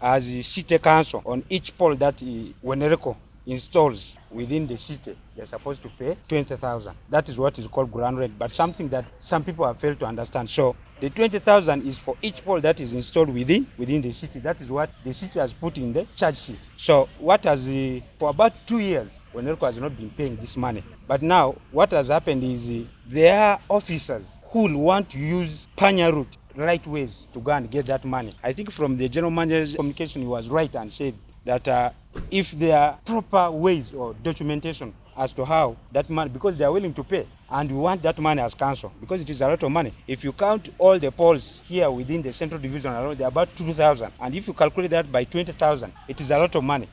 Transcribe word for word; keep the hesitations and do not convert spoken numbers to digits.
as the city council, on each pole that uh, Wenerco installs within the city, they're supposed to pay twenty thousand. That is what is called ground rent, but something that some people have failed to understand. So the twenty thousand is for each pole that is installed within within the city. That is what the city has put in the charge sheet. So what has uh, for about two years, Wenerco has not been paying this money. But now what has happened is uh, there are officers who will want to use Panya route, right ways to go and get that money. I think from the general manager's communication, he was right and said that uh, if there are proper ways or documentation as to how that money, because they are willing to pay, and we want that money as council, because it is a lot of money. If you count all the polls here within the central division alone, they are about two thousand, and if you calculate that by twenty thousand, it is a lot of money.